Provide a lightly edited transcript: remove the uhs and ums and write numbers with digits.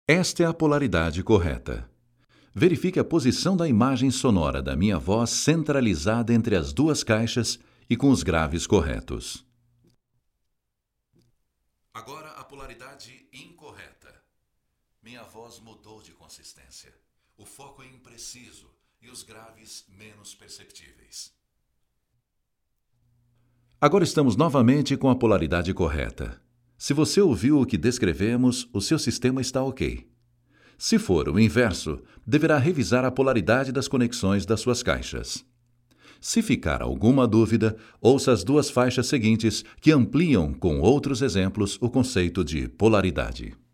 Esta é a polaridade correta. Verifique a posição da imagem sonora da minha voz centralizada entre as duas caixas e com os graves corretos. Agora a polaridade incorreta. Minha voz mudou de consistência. O foco é impreciso e os graves menos perceptíveis. Agora estamos novamente com a polaridade correta. Se você ouviu o que descrevemos, o seu sistema está ok. Se for o inverso, deverá revisar a polaridade das conexões das suas caixas. Se ficar alguma dúvida, ouça as duas faixas seguintes que ampliam com outros exemplos o conceito de polaridade.